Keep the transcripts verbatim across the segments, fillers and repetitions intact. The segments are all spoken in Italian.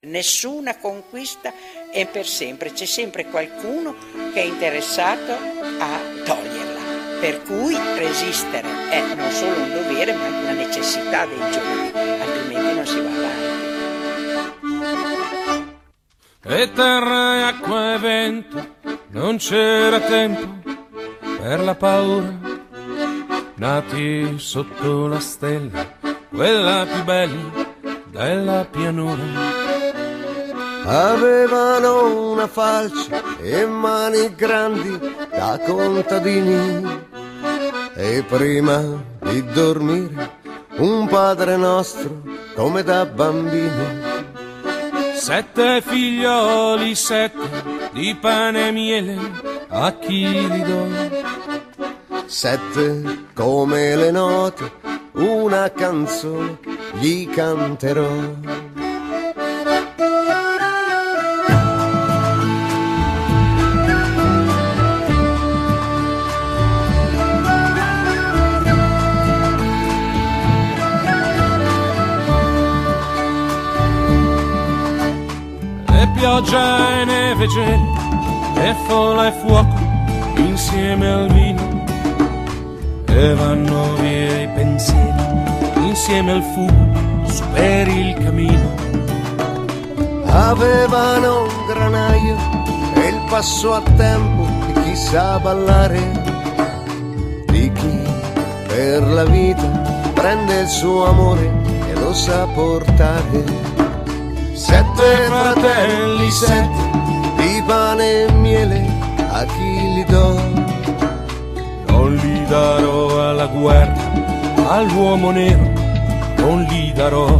Nessuna conquista è per sempre, c'è sempre qualcuno che è interessato a toglierla, per cui resistere è non solo un dovere ma anche una necessità dei giorni, altrimenti non si va avanti. E terra e acqua e vento, non c'era tempo per la paura, nati sotto la stella, quella più bella della pianura. Avevano una falce e mani grandi da contadini, e prima di dormire un Padre Nostro come da bambini. Sette figlioli, sette di pane e miele, a chi li do? Sette come le note, una canzone gli canterò. Pioggia e neve, gelo, e folla e fuoco insieme al vino, e vanno via i pensieri insieme al fumo su per il cammino. Avevano un granaio e il passo a tempo di chi sa ballare, di chi per la vita prende il suo amore e lo sa portare. Sette fratelli, sette di pane e miele, a chi li do? Non li darò alla guerra, all'uomo nero non li darò.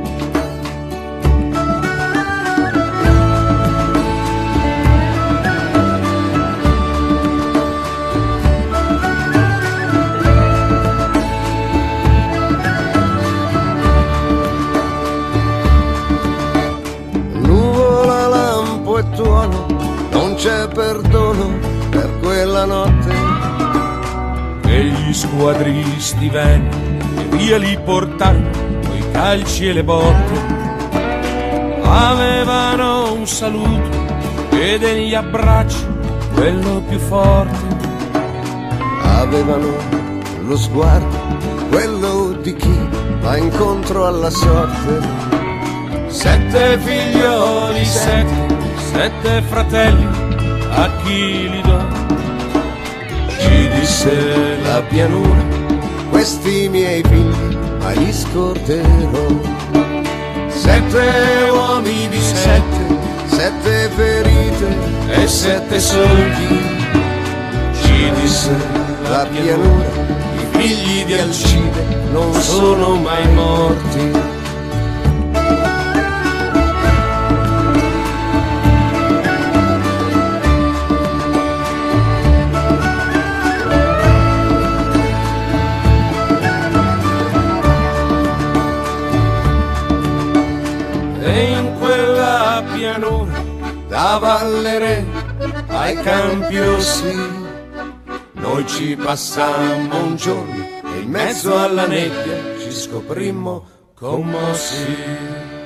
Non c'è perdono per quella notte. E gli squadristi vennero e via li portarono coi calci e le botte. Avevano un saluto e degli abbracci, quello più forte. Avevano lo sguardo, quello di chi va incontro alla sorte. Sette figlioli, sette Sette fratelli, a chi li do? Ci disse la pianura, questi miei figli mai li scorderò. Sette uomini di sette, sette ferite e sette solchi. Ci disse la pianura, i figli di Alcide non sono mai morti. Da Vallere ai Campi Rossi noi ci passammo un giorno e in mezzo alla nebbia ci scoprimmo commossi.